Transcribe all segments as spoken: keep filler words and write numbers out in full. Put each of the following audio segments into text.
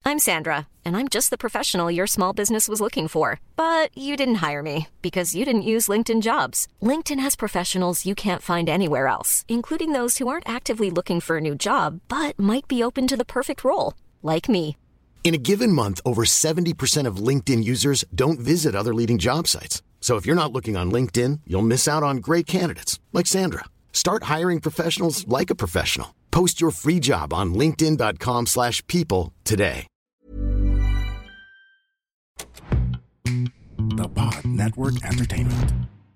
I'm Sandra, and I'm just the professional your small business was looking for. But you didn't hire me because you didn't use LinkedIn Jobs. LinkedIn has professionals you can't find anywhere else, including those who aren't actively looking for a new job, but might be open to the perfect role, like me. In a given month, over seventy percent of LinkedIn users don't visit other leading job sites. So if you're not looking on LinkedIn, you'll miss out on great candidates like Sandra. Start hiring professionals like a professional. Post your free job on linkedin.com slash people today. The Pod Network Entertainment.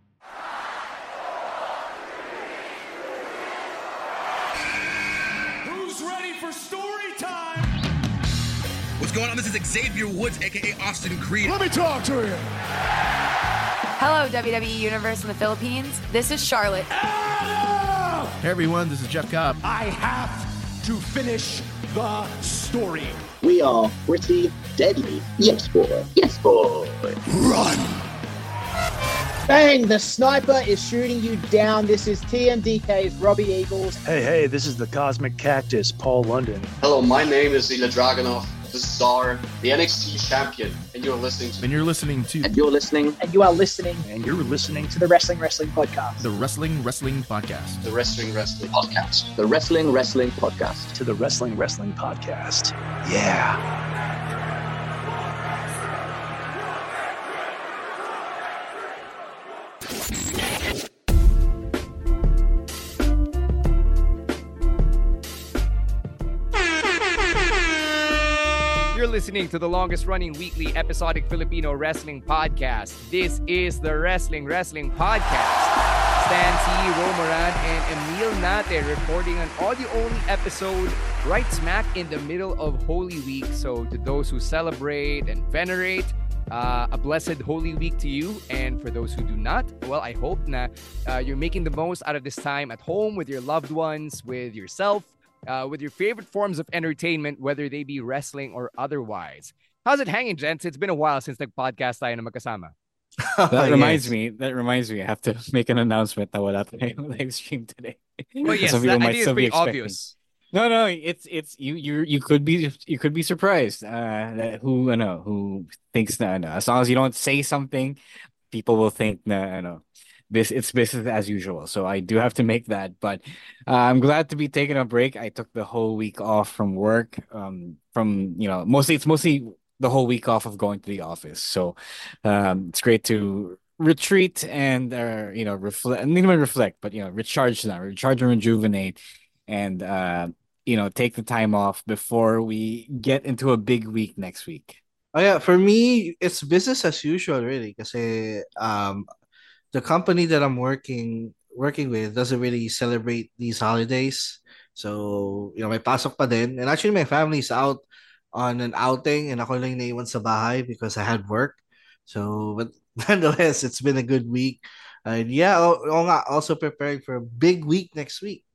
Who's ready for story time? What's going on? This is Xavier Woods, a k a. Austin Creed. Let me talk to him. Hello, W W E Universe in the Philippines. This is Charlotte. Adam! Hey everyone, this is Jeff Cobb. I have to finish the story. We are pretty deadly. Yes, boy. Yes, boy. Run! Bang! The sniper is shooting you down. This is T M D K's Robbie Eagles. Hey, hey, this is the Cosmic Cactus, Paul London. Hello, my name is Ilya Dragunov, the Czar, the N X T champion, and you're listening to... And you're listening to... And you're listening... And you are listening... And you're listening to the Wrestling Wrestling Podcast. The Wrestling Wrestling Podcast. The Wrestling Wrestling Podcast. The Wrestling Wrestling Podcast. To the Wrestling Wrestling Podcast. Yeah. You're listening to the longest-running weekly episodic Filipino wrestling podcast. This is the Wrestling Wrestling Podcast. Stan C, Romoran, and Emil Nate reporting an audio-only episode right smack in the middle of Holy Week. So to those who celebrate and venerate, uh, a blessed Holy Week to you. And for those who do not, well, I hope na uh, you're making the most out of this time at home with your loved ones, with yourself, Uh, with your favorite forms of entertainment, whether they be wrestling or otherwise. How's it hanging, gents? It's been a while since nag-podcast tayo na magkasama. That reminds yes. me, that reminds me, I have to make an announcement na wala tayong live stream today. Well, yes, that, I think it's pretty obvious. No, no, it's, it's, you, you, you could be, you could be surprised, uh, that who, I know, who thinks na, ano, as long as you don't say something, people will think na, ano, This it's business as usual, so I do have to make that. But uh, I'm glad to be taking a break. I took the whole week off from work. Um, from you know, mostly it's mostly the whole week off of going to the office. So, um, it's great to retreat and uh, you know, reflect. Not even reflect, but you know, recharge now, recharge and rejuvenate, and uh, you know, take the time off before we get into a big week next week. Oh yeah, for me, it's business as usual, really. Because um. the company that I'm working working with doesn't really celebrate these holidays. So, you know, may pasok pa din. And actually, my family's out on an outing and ako lang naiwan sa bahay because I had work. So, but nonetheless, it's been a good week. And yeah, oh, also preparing for a big week next week.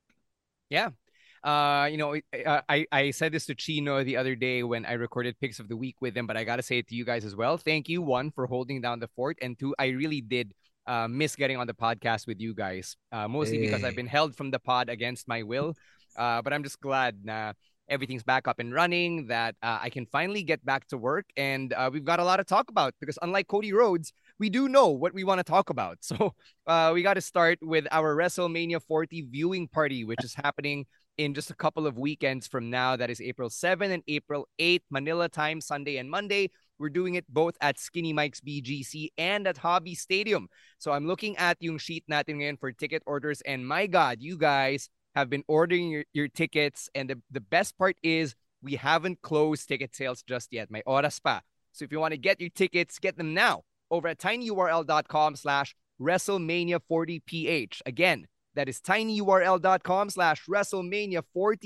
Yeah. Uh, you know, I, I said this to Chino the other day when I recorded Picks of the Week with him, but I got to say it to you guys as well. Thank you, one, for holding down the fort. And two, I really did Uh, miss getting on the podcast with you guys, uh, mostly hey. because I've been held from the pod against my will. Uh, but I'm just glad na everything's back up and running, that uh, I can finally get back to work. And uh, we've got a lot to talk about because unlike Cody Rhodes, we do know what we want to talk about. So uh, we got to start with our WrestleMania forty viewing party, which is happening in just a couple of weekends from now. That is April seventh and April eighth, Manila time, Sunday and Monday. We're doing it both at Skinny Mike's B G C and at Hobby Stadium. So I'm looking at yung sheet natin ngayon for ticket orders. And my God, you guys have been ordering your, your tickets. And the, the best part is we haven't closed ticket sales just yet. May oras pa. So if you want to get your tickets, get them now over at tinyurl.com slash WrestleMania 40PH. Again, that is tinyurl.com slash WrestleMania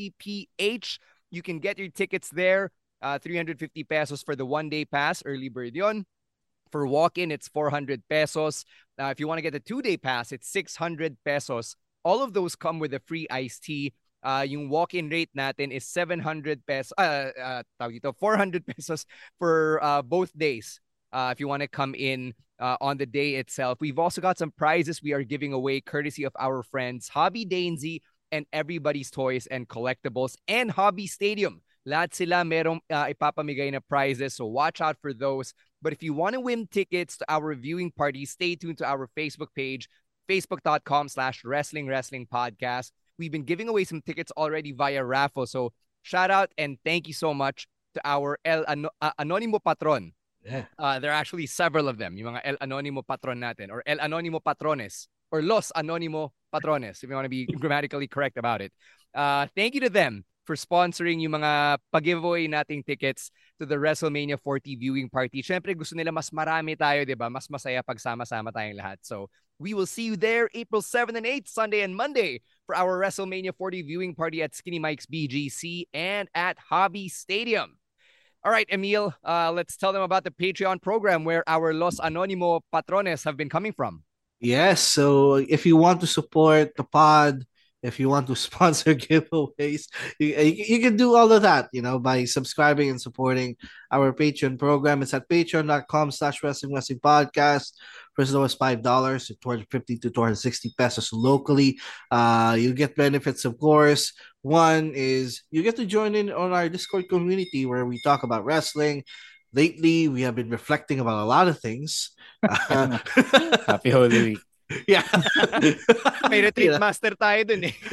40PH. You can get your tickets there. Uh, three hundred fifty pesos for the one-day pass, early bird yun. For walk-in, it's four hundred pesos. Now, if you want to get the two-day pass, it's six hundred pesos. All of those come with a free iced tea. Uh, yung walk-in rate natin is seven hundred pesos, uh, uh, tawag dito, four hundred pesos for uh, both days. Uh, if you want to come in uh, on the day itself. We've also got some prizes we are giving away courtesy of our friends Hobby Dainzy and Everybody's Toys and Collectibles and Hobby Stadium. Lahat sila merong uh, ipapamigay na prizes, so watch out for those. But if you want to win tickets to our viewing party, stay tuned to our Facebook page, facebook.com slash wrestling wrestling podcast. We've been giving away some tickets already via raffle. So shout out and thank you so much to our El Ano- uh, Anonimo Patron. Yeah. Uh, there are actually several of them. Yung mga El Anonimo Patron natin or El Anonimo Patrones or Los Anonimo Patrones if you want to be grammatically correct about it. Uh, thank you to them for sponsoring yung mga pag-giveaway nating tickets to the WrestleMania forty viewing party. Syempre gusto nila mas marami tayo, 'di ba? Mas masaya pag sama-sama tayong lahat. So, we will see you there April seventh and eighth, Sunday and Monday for our WrestleMania forty viewing party at Skinny Mike's B G C and at Hobby Stadium. All right, Emil, uh, let's tell them about the Patreon program where our Los Anonimo Patrones have been coming from. Yes, so if you want to support the pod, if you want to sponsor giveaways, you, you, you can do all of that, you know, by subscribing and supporting our Patreon program. It's at patreon.com slash wrestling wrestling podcast. For as low as five dollars to two hundred fifty to two hundred sixty pesos locally. Uh, you get benefits, of course. One is you get to join in on our Discord community where we talk about wrestling. Lately, we have been reflecting about a lot of things. Uh, Happy Holy Week. Yeah. May retreat Yeah. master tayo dun eh.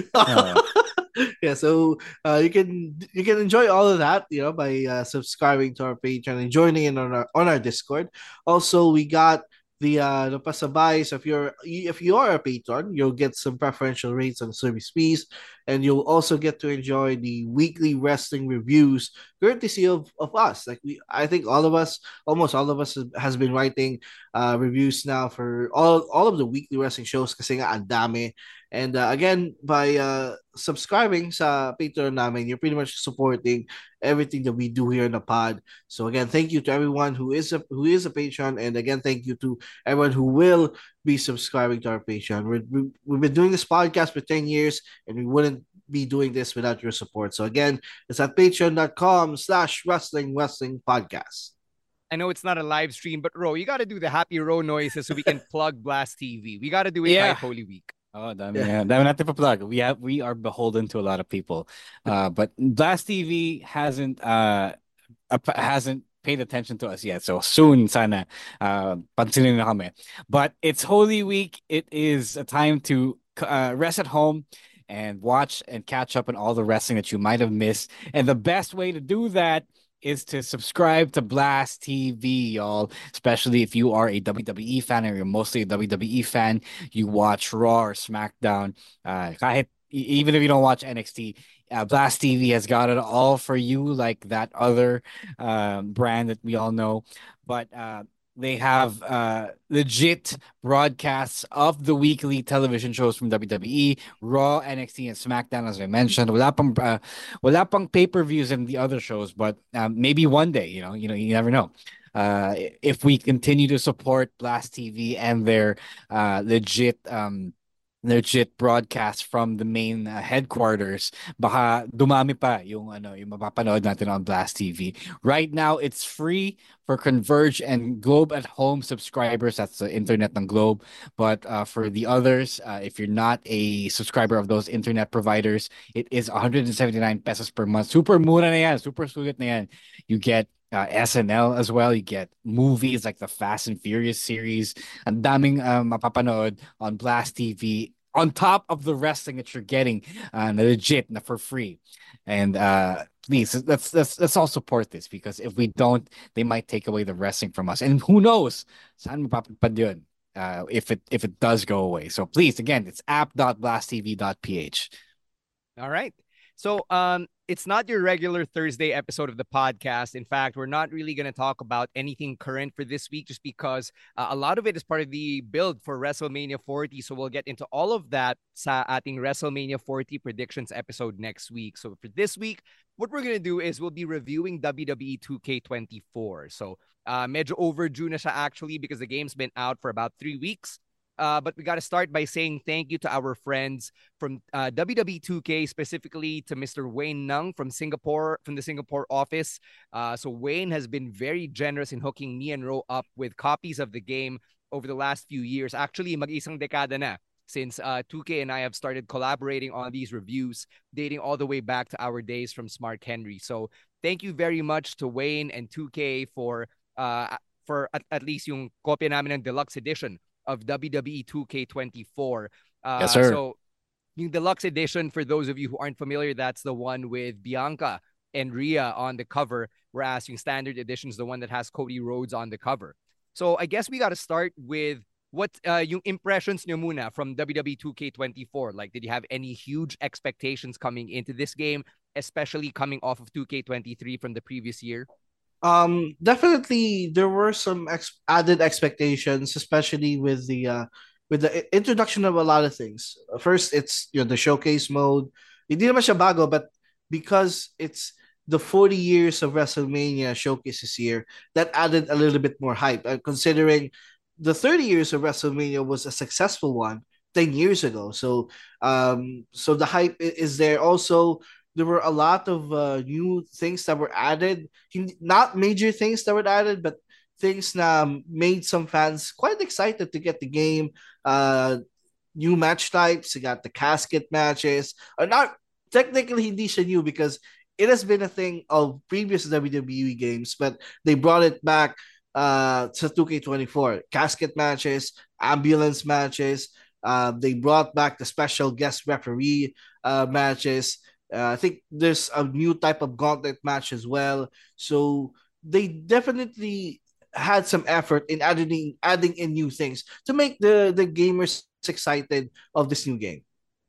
Yeah, so uh, you can you can enjoy all of that, you know, by uh, subscribing to our Patreon and joining in on our on our Discord. Also, we got the uh the pasabay. So if you're if you are a patron, you'll get some preferential rates on service fees, and you'll also get to enjoy the weekly wrestling reviews courtesy of, of us. Like we, I think all of us, almost all of us, has been writing uh reviews now for all all of the weekly wrestling shows. Kasi nga ang dami. And uh, again, by uh, subscribing sa Patreon namin, you're pretty much supporting everything that we do here in the pod. So again, thank you to everyone who is a who is a patron, and again, thank you to everyone who will be subscribing to our Patreon. We're, we, we've been doing this podcast for ten years, and we wouldn't be doing this without your support. So again, it's at patreon.com slash wrestling wrestling podcast. I know it's not a live stream, but Ro, you got to do the happy Ro noises so we can plug Blast T V. We got to do it Yeah. by Holy Week. Oh, dami yeah. Dami natin pa-plug. We have we are beholden to a lot of people. Uh, but Blast T V hasn't uh ap- hasn't paid attention to us yet. So soon sana uh pansinin na kami. But it's Holy Week. It is a time to uh, rest at home and watch and catch up on all the wrestling that you might have missed. And the best way to do that is to subscribe to Blast T V, y'all. Especially if you are a W W E fan or you're mostly a W W E fan, you watch Raw or SmackDown. Uh, kahit, e- even if you don't watch N X T, uh, Blast T V has got it all for you, like that other um, brand that we all know. But uh, they have uh, legit broadcasts of the weekly television shows from W W E, Raw, N X T, and SmackDown, as I mentioned. Wala pang, uh, wala pang pay-per-views in the other shows, but um, maybe one day, you know, you know, you never know. Uh, if we continue to support Blast T V and their uh, legit um, legit broadcast from the main uh, headquarters, baka dumami pa yung ano yung mapapanood natin on Blast T V. Right now, it's free for Converge and Globe at Home subscribers. That's the internet ng Globe. But uh, for the others, uh, if you're not a subscriber of those internet providers, it is one hundred seventy-nine pesos per month. Super mura na yan. Super sulit na yan. You get uh, S N L as well. You get movies like the Fast and Furious series. Ang daming uh, mapapanood on Blast T V on top of the wrestling that you're getting uh, legit na for free. And uh, please, let's, let's let's all support this, because if we don't, they might take away the wrestling from us. And who knows? Saan mapapadpad yun? Uh, if it if it does go away. So please, again, it's app dot blast t v dot p h. All right. So um, it's not your regular Thursday episode of the podcast. In fact, we're not really going to talk about anything current for this week, just because uh, a lot of it is part of the build for WrestleMania forty. So we'll get into all of that sa ating WrestleMania forty predictions episode next week. So for this week, what we're going to do is we'll be reviewing W W E two K twenty-four. So uh, medyo overdue na siya actually, because the game's been out for about three weeks. Uh, but we got to start by saying thank you to our friends from uh, W W E two K, specifically to Mister Wayne Nung from Singapore, from the Singapore office. Uh, so Wayne has been very generous in hooking me and Ro up with copies of the game over the last few years. Actually, mag-isang dekada na since uh, two K and I have started collaborating on these reviews, dating all the way back to our days from Smart Henry. So thank you very much to Wayne and two K for uh, for at, at least yung kopya namin ng deluxe edition of W W E two K twenty-four. Uh, yes, sir. So yung deluxe edition, for those of you who aren't familiar, that's the one with Bianca and Rhea on the cover, whereas yung standard edition is the one that has Cody Rhodes on the cover. So I guess we got to start with what uh, yung impressions nyo muna from W W E two K twenty-four. Like, did you have any huge expectations coming into this game, especially coming off of two K twenty-three from the previous year? Um, definitely there were some ex- added expectations, especially with the uh, with the introduction of a lot of things. First, it's you know the showcase mode. Hindi naman siya bago, but because it's the forty years of WrestleMania showcase this year, that added a little bit more hype. Uh, considering the thirty years of WrestleMania was a successful one ten years ago, so um, so the hype is there. Also, there were a lot of uh, new things that were added. Not major things that were added, but things that made some fans quite excited to get the game. Uh, new match types. You got the casket matches. Uh, not technically hindi siya new because it has been a thing of previous W W E games, but they brought it back uh, to two K twenty-four. Casket matches, ambulance matches. Uh, they brought back the special guest referee uh, matches. Uh, I think there's a new type of gauntlet match as well. So they definitely had some effort in adding adding in new things to make the, the gamers excited of this new game.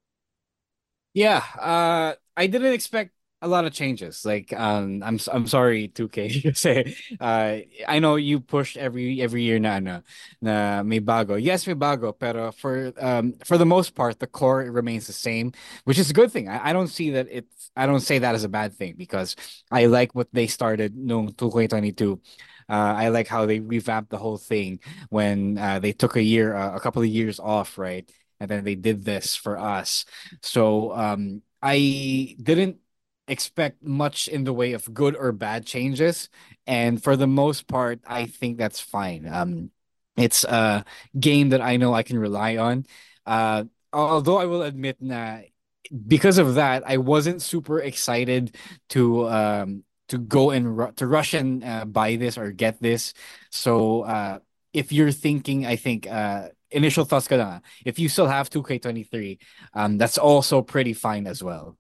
Yeah, uh, I didn't expect a lot of changes. Like, um, I'm I'm sorry, two K. Say, uh, I know you pushed every every year na ano, na may bago. Yes, may bago, pero for um for the most part, the core remains the same, which is a good thing. I, I don't see that it's I don't say that as a bad thing because I like what they started no two K twenty-two. Uh, I like how they revamped the whole thing when uh, they took a year, uh, a couple of years off, right? And then they did this for us. So um, I didn't expect much in the way of good or bad changes, and for the most part I think that's fine. Um it's a game that I know I can rely on, uh although I will admit na because of that I wasn't super excited to um to go and ru- to rush and uh, buy this or get this. So uh if you're thinking, I think uh initial thoughts ka lang, if you still have two K twenty-three, um that's also pretty fine as well.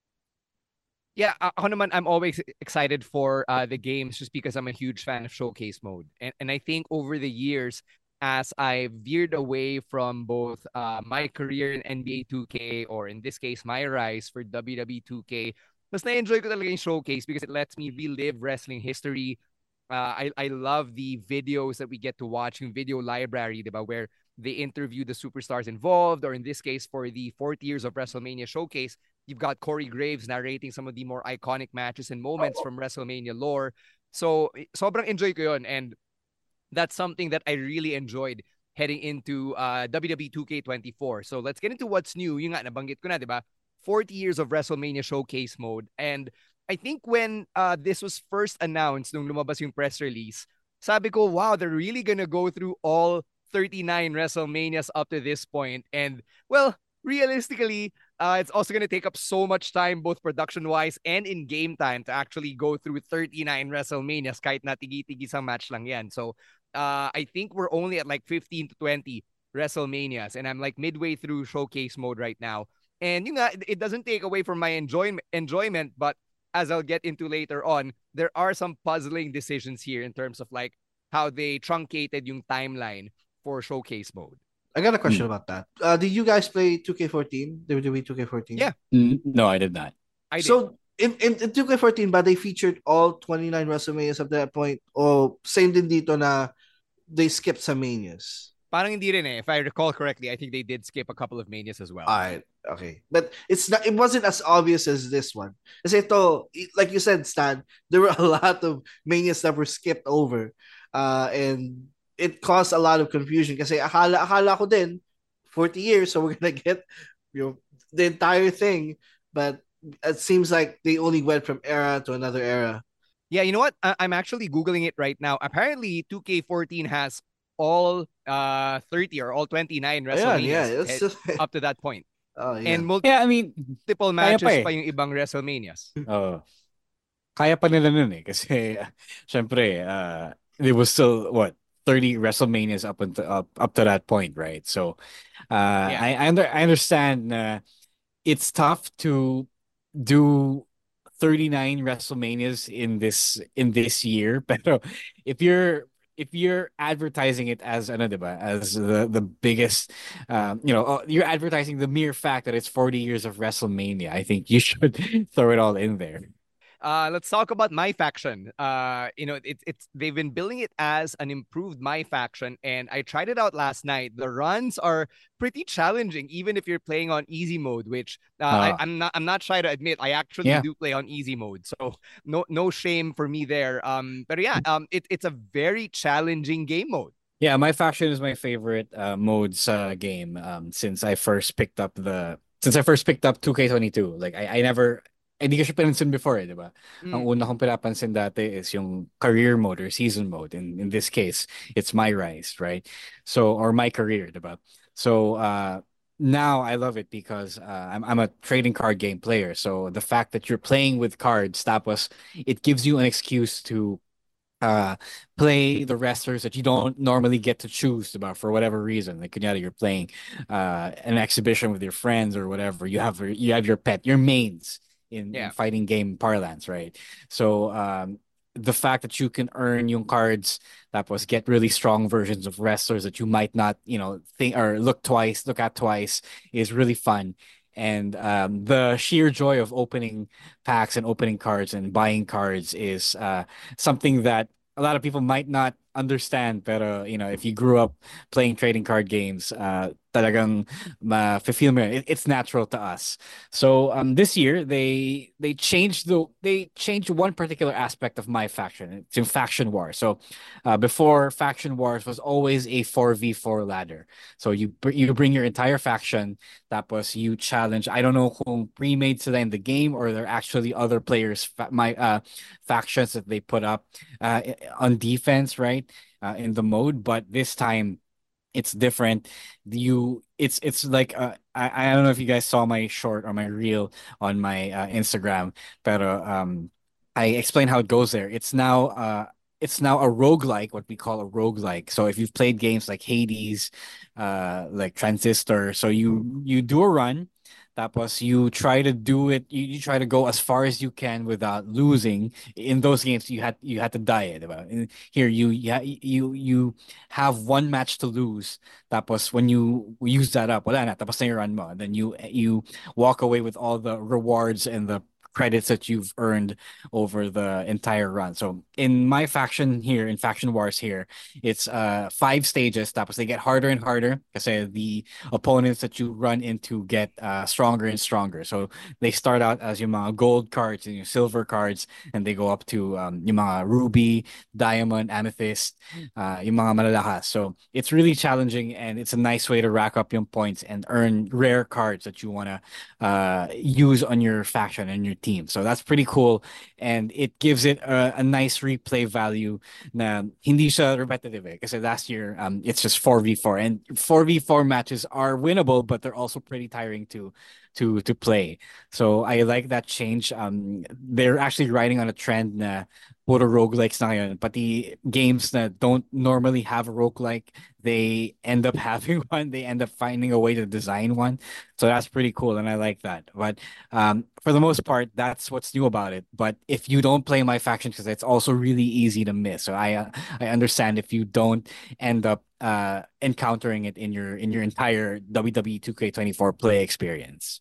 Yeah, ako naman, I'm always excited for uh, the games just because I'm a huge fan of showcase mode. And, and I think over the years, as I veered away from both uh, my career in N B A two K or in this case, my rise for W W E two K, mas na-enjoy ko talaga yung showcase because it lets me relive wrestling history. Uh, I, I love the videos that we get to watch, yung video library, diba, where they interview the superstars involved, or in this case, for the forty years of WrestleMania showcase, you've got Corey Graves narrating some of the more iconic matches and moments from WrestleMania lore. So, sobrang enjoy ko yun. And that's something that I really enjoyed heading into uh, W W E two K twenty-four. So, let's get into what's new. Yung nga, nabanggit ko na, diba? forty years of WrestleMania showcase mode. And I think when uh, this was first announced, nung lumabas yung press release, sabi ko, wow, they're really gonna go through all thirty-nine WrestleManias up to this point. And, well, realistically, uh, it's also going to take up so much time, both production-wise and in game time, to actually go through thirty-nine WrestleManias, kahit na tigi-tigi sa match lang yan. So, uh, I think we're only at like fifteen to twenty WrestleManias, and I'm like midway through showcase mode right now. And, you know, it doesn't take away from my enjoyment, enjoyment, but as I'll get into later on, there are some puzzling decisions here in terms of like how they truncated yung timeline for showcase mode. I got a question mm. about that. Uh, did you guys play two K fourteen? W W E two K fourteen? Yeah. No, I did not. I did. So in, in, in two K fourteen, but they featured all twenty-nine WrestleManias at that point? Or same din dito na they skipped some Manias? Parang hindi rin eh. If I recall correctly, I think they did skip a couple of Manias as well. Alright, okay. But it's not. It wasn't as obvious as this one. Kasi ito, like you said, Stan, there were a lot of Manias that were skipped over. Uh, and it caused a lot of confusion kasi akala, akala ko din forty years, so we're gonna get you know the entire thing, but it seems like they only went from era to another era. Yeah, you know what? I- I'm actually Googling it right now. Apparently, two K fourteen has all uh thirty or all twenty-nine Ayan, yeah, WrestleManias it's head- just... up to that point. Oh, yeah. And multiple Yeah, I mean, kaya matches pa eh. pa yung ibang WrestleManias. Oh. Kaya pa nila nun eh. Kasi, syempre, uh, there was still, what, thirty WrestleManias up until up, up to that point, right? So, uh, Yeah. I I, under, I understand uh, it's tough to do thirty-nine WrestleManias in this in this year. Pero if you're if you're advertising it as ano, diba, as the the biggest, um, you know, uh, you're advertising the mere fact that it's forty years of WrestleMania. I think you should throw it all in there. Uh, let's talk about My Faction. Uh, you know, it's it's they've been billing it as an improved My Faction, and I tried it out last night. The runs are pretty challenging, even if you're playing on easy mode, which uh, Uh. I, I'm not I'm not shy to admit I actually Yeah. do play on easy mode. So no no shame for me there. Um, but yeah, um, it, it's a very challenging game mode. Yeah, My Faction is my favorite uh, modes uh, game um, since I first picked up the since I first picked up two K twenty-two. Like I I never hindi ko siya pinansin before, eh, di ba? Ang Mm. una kong pinapansin dati is yung career mode or season mode. In in this case, it's My Rise, right? So or My Career, di ba? So uh now I love it because uh, I'm I'm a trading card game player. So the fact that you're playing with cards, tapos it gives you an excuse to uh play the wrestlers that you don't normally get to choose about for whatever reason. Like kunyari, you're playing uh an exhibition with your friends or whatever. You have you have your pet, your mains in, in Yeah. fighting game parlance, right? So um the fact that you can earn yung cards tapos get really strong versions of wrestlers that you might not, you know, think or look twice, look at twice is really fun. And um, the sheer joy of opening packs and opening cards and buying cards is uh, something that a lot of people might not understand. Pero, you know, if you grew up playing trading card games, uh, talagang ma-feel mo yun. It, it's natural to us. So um, this year, they they changed the they changed one particular aspect of My Faction. It's in Faction War. So uh, before, Faction Wars was always a four v four ladder. So you br- you bring your entire faction, tapos you challenge. I don't know kung pre-made sila in the game or they're actually other players fa- my uh factions that they put up uh on defense, right? Uh, in the mode, but this time it's different. You it's it's like uh, I I don't know if you guys saw my short or my reel on my uh, Instagram, pero um I explain how it goes there. It's now uh it's now a roguelike, what we call a roguelike. So if you've played games like Hades, uh like Transistor, so you you do a run, tapos you try to do it, you, you try to go as far as you can without losing. In those games, you had you had to die, eh, diba? In, here you yeah you you have one match to lose. Tapos when you use that up, wala na, tapos na yung run mo. Then you you walk away with all the rewards and the credits that you've earned over the entire run. So in My Faction here, in Faction Wars here, it's uh five stages. Tapos they get harder and harder kasi the opponents that you run into get uh stronger and stronger. So they start out as yung mga gold cards and yung silver cards, and they go up to um yung mga ruby, diamond, amethyst, uh yung mga malalakas. So it's really challenging, and it's a nice way to rack up yung points and earn rare cards that you wanna uh use on your faction and your team. So that's pretty cool, and it gives it a, a nice replay value na hindi siya repetitive eh. Kasi last year um it's just four v four, and four v four matches are winnable, but they're also pretty tiring to to to play. So I like that change. Um they're actually riding on a trend na puro roguelikes na ngayon. Pati games that don't normally have a roguelike, they end up having one. They end up finding a way to design one. So that's pretty cool, and I like that. But um, for the most part, that's what's new about it. But if you don't play My Faction, because it's also really easy to miss. So I uh, I understand if you don't end up uh, encountering it in your in your entire W W E two K twenty-four play experience.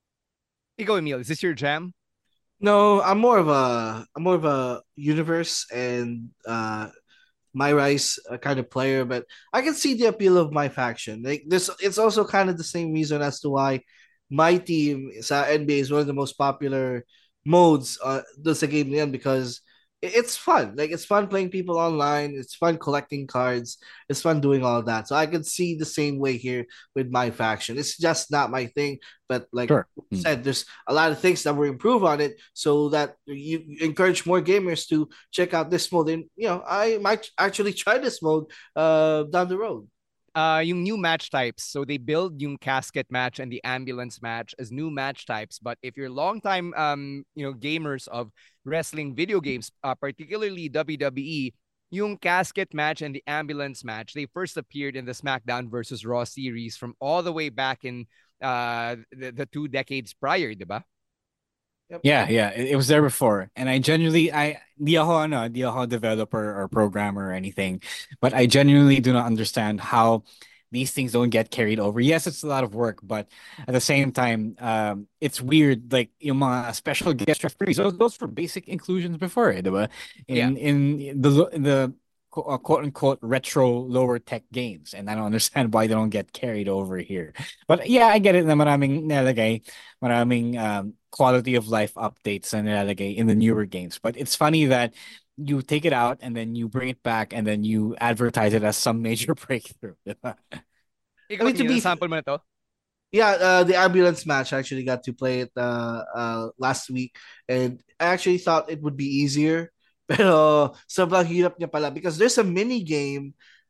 Ikaw, Emil, is this your jam? No, I'm more of a I'm more of a universe and uh My Rise uh, kind of player, but I can see the appeal of My Faction. Like this, it's also kind of the same reason as to why my team sa N B A is one of the most popular modes uh the game na yan, because it's fun. Like it's fun playing people online. It's fun collecting cards. It's fun doing all that. So I could see the same way here with my faction. It's just not my thing. But like sure. I said, there's a lot of things that will improve on it so that you encourage more gamers to check out this mode. And you know, I might actually try this mode uh down the road. Uh, yung new match types. So they build yung casket match and the ambulance match as new match types. But if you're longtime, um, you know, gamers of wrestling video games, uh, particularly W W E, yung casket match and the ambulance match, they first appeared in the SmackDown versus Raw series from all the way back in uh the, the two decades prior, diba? Yep. Yeah, yeah, it, it was there before, and I genuinely, I di ako ano, di ako developer or programmer or anything, but I genuinely do not understand how these things don't get carried over. Yes, it's a lot of work, but at the same time, um, it's weird. Like yung mga special guest referees, those those were basic inclusions before, eh, diba? In Yeah. in the in the quote unquote retro lower tech games, and I don't understand why they don't get carried over here. But yeah, I get it na maraming nilalagay, maraming um, quality of life updates na nilalagay in the newer games. But it's funny that you take it out and then you bring it back and then you advertise it as some major breakthrough. Ikaw, I mean, to Tina, be- sample mo na to? Yeah, uh, the ambulance match I actually got to play it uh, uh, last week, and I actually thought it would be easier, pero sobrang hirap niya pala because there's a mini game.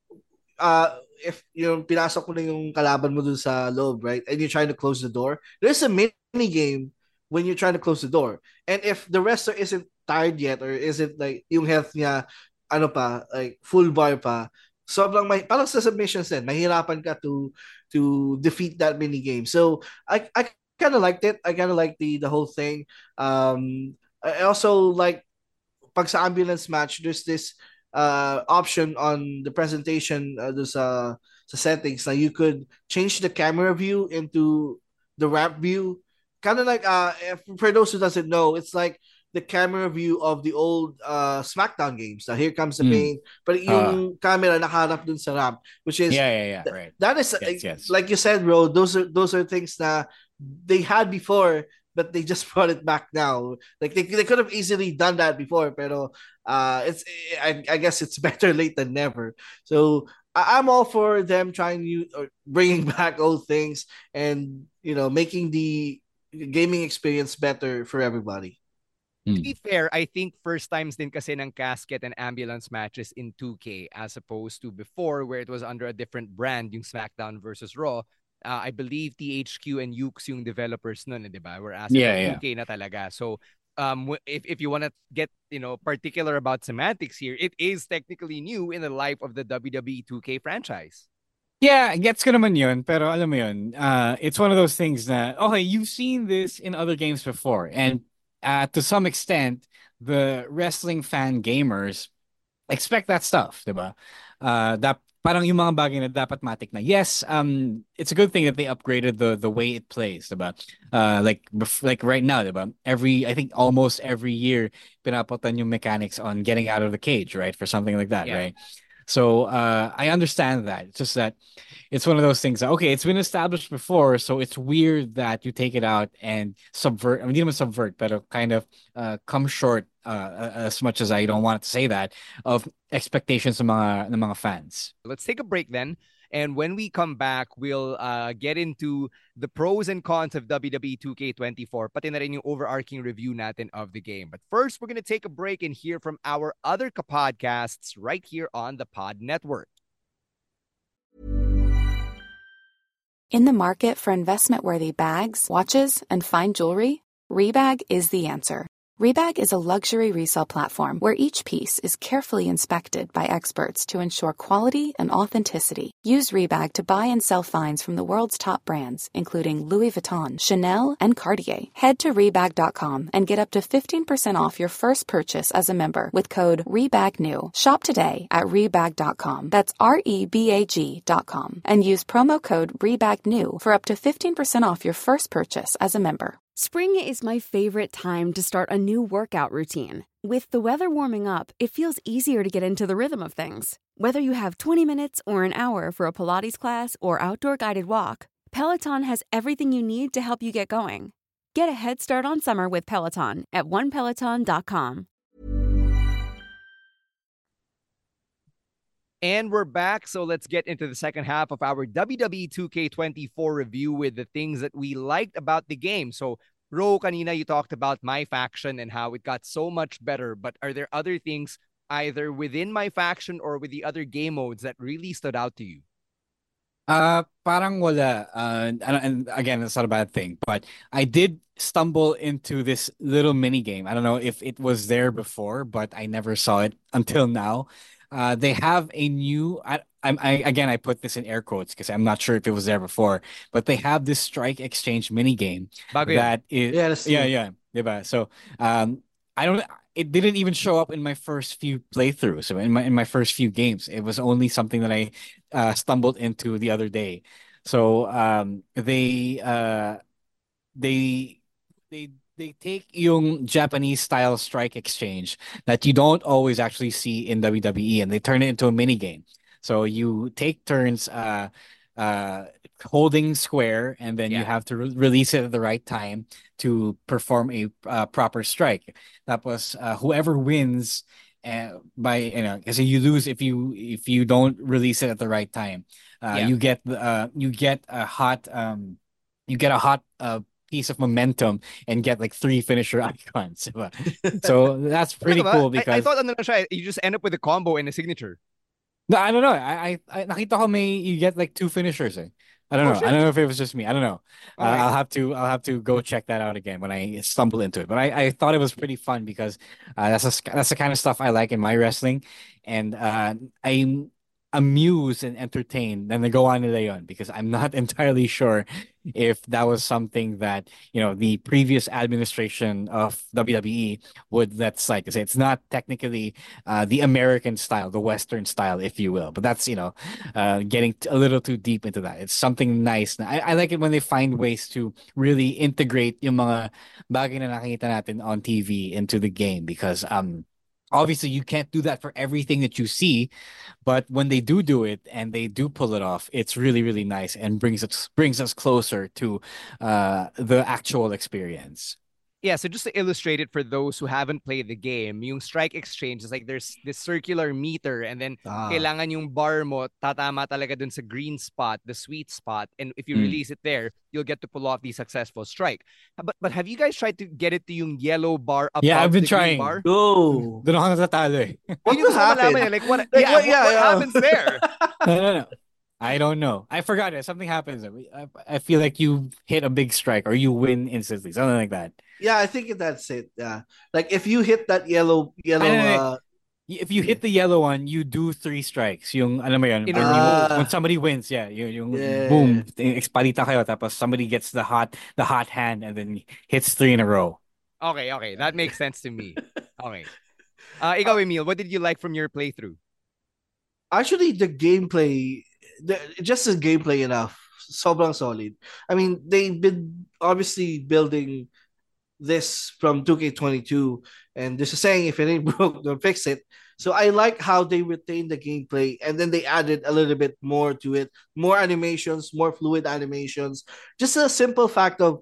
Uh, if yung pinasok mo na yung kalaban mo dun sa loob, right, and you're trying to close the door, there's a mini game when you're trying to close the door, and if the wrestler isn't tired yet or isn't like yung health niya, ano pa, like full bar pa, sobrang may parang sa submissions din, mahirapan ka to to defeat that mini game. So I I kind of liked it. I kind of liked the the whole thing. Um, I also like pag sa ambulance match, there's this uh option on the presentation, uh, there's uh sa settings na you could change the camera view into the ramp view. Kind of like uh if, for those who doesn't know, it's like the camera view of the old uh SmackDown games. Now here comes the Mm. pain, but yung camera nakaharap dun sa ramp, which is Yeah, yeah, yeah, right. that is Yes, yes. like you said, bro. Those are those are things that they had before, but they just brought it back now. Like they, they could have easily done that before, pero uh, it's I, I guess it's better late than never. So I, I'm all for them trying to or bringing back old things and you know making the gaming experience better for everybody. To be fair, I think first times din kasi ng casket and ambulance matches in two K as opposed to before where it was under a different brand, yung SmackDown versus Raw. Uh, I believe T H Q and Ukes yung developers nun, eh, di ba? We're asking Yeah, for yeah. two K na talaga. So um, w- if, if you want to get, you know, particular about semantics here, it is technically new in the life of the W W E two K franchise. Yeah, gets ko naman yun, pero alam mo yun, uh, it's one of those things na, okay, you've seen this in other games before, and uh, to some extent, the wrestling fan gamers expect that stuff, diba? Uh, that parang yung mga bagay na dapat matik na. Yes, um, it's a good thing that they upgraded the the way it plays, diba? Uh, like bef- like right now, diba? Every I think almost every year pinaputan yung mechanics on getting out of the cage, right? For something like that, Yeah. right? So uh, I understand that. It's just that it's one of those things that, okay, it's been established before, so it's weird that you take it out and subvert. I mean, hindi naman subvert, but kind of uh, come short, uh, as much as I don't want to say that, of expectations ng mga, ng mga fans. Let's take a break then. And when we come back, we'll uh, get into the pros and cons of W W E two K twenty-four, pati na rin yung overarching review natin of the game. But first, we're going to take a break and hear from our other podcasts right here on the Pod Network. In the market for investment-worthy bags, watches, and fine jewelry, Rebag is the answer. Rebag is a luxury resale platform where each piece is carefully inspected by experts to ensure quality and authenticity. Use Rebag to buy and sell finds from the world's top brands, including Louis Vuitton, Chanel, and Cartier. Head to Rebag dot com and get up to fifteen percent off your first purchase as a member with code REBAGNEW. Shop today at Rebag dot com. That's R E B A G dot com. And use promo code REBAGNEW for up to fifteen percent off your first purchase as a member. Spring is my favorite time to start a new workout routine. With the weather warming up, it feels easier to get into the rhythm of things. Whether you have twenty minutes or an hour for a Pilates class or outdoor guided walk, Peloton has everything you need to help you get going. Get a head start on summer with Peloton at one peloton dot com. And we're back, so let's get into the second half of our W W E two K twenty-four review with the things that we liked about the game. So, Ro, kanina you talked about my faction and how it got so much better, but are there other things either within my faction or with the other game modes that really stood out to you? Uh, parang wala. Uh, and, and again, it's not a bad thing, but I did stumble into this little mini game. I don't know if it was there before, but I never saw it until now. Uh, they have a new. I, I'm. I again, I put this in air quotes because I'm not sure if it was there before, but they have this strike exchange mini game Bago yun. that is. Yeah, that's yeah, true. yeah, diba? So, um, I don't. It didn't even show up in my first few playthroughs. So in my in my first few games, it was only something that I uh, stumbled into the other day. So um, they uh, they they they take yung Japanese style strike exchange that you don't always actually see in W W E, and they turn it into a mini game. So you take turns uh uh holding square, and then you Yeah. have to re- release it at the right time to perform a uh, proper strike. That was uh, whoever wins uh, by you know because you lose if you if you don't release it at the right time. Uh, Yeah. you get the uh, you get a hot um you get a hot uh piece of momentum and get like three finisher icons. diba? So that's pretty Talaga ba? cool I, I because thought ano lang siya, you just end up with a combo and a signature. no, I don't know. I, I, I nakita ko may you get like two finishers. Eh. I don't Oh, know. I shit. don't know if it was just me. I don't know. Uh, Okay. I'll have to I'll have to go check that out again when I stumble into it. But I, I thought it was pretty fun because uh, that's a, that's the kind of stuff I like in my wrestling, and uh, I'm amused and entertained. And they go on nila yun because I'm not entirely sure if that was something that you know the previous administration of W W E would let slide. Because it's not technically uh, the American style, the Western style, if you will. But that's you know uh, getting t- a little too deep into that. It's something nice. I, I like it when they find ways to really integrate yung mga bagay na nakikita natin on T V into the game because um obviously you can't do that for everything that you see, but when they do do it and they do pull it off, it's really really nice and brings us brings us closer to uh the actual experience. Yeah, so just to illustrate it for those who haven't played the game, yung strike exchange is like there's this circular meter and then Ah. kailangan yung bar mo tatama talaga dun sa green spot, the sweet spot, and if you Mm. release it there, you'll get to pull off the successful strike. But but have you guys tried to get it to yung yellow bar above Yeah, I've been the green trying. bar? Go. Doon ako natatalo eh. What Yun yung will gusto ko malaman happen? eh, Like what? Like, yeah, what- what, yeah, what yeah. happens there? No, no, no. I don't know. I forgot it. Something happens. I, I feel like you hit a big strike or you win instantly. Something like that. Yeah, I think that's it. Yeah, like if you hit that yellow yellow. Ay, ay, ay. Uh, If you hit the yellow one, you do three strikes. Yung, alam mo yun, In a when, row. you- when somebody wins, yeah, you, yung Yeah. boom, expalita kayo, tapos somebody gets the hot, the hot hand and then hits three in a row. Okay, okay, that makes sense to me. Okay. Uh, ikaw, Emil, what did you like from your playthrough? actually, the gameplay, the, just the gameplay enough, sobrang solid. I mean, they've been obviously building this from two K twenty-two, and there's a saying, if it ain't broke, don't fix it. So I like how they retained the gameplay and then they added a little bit more to it, more animations, more fluid animations. Just a simple fact of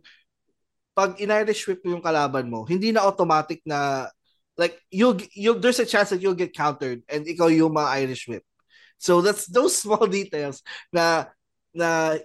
pag in-Irish whip mo yung kalaban mo, hindi na automatic na like you'll you there's a chance that you'll get countered and ikaw yung ma-Irish whip. So that's those small details na na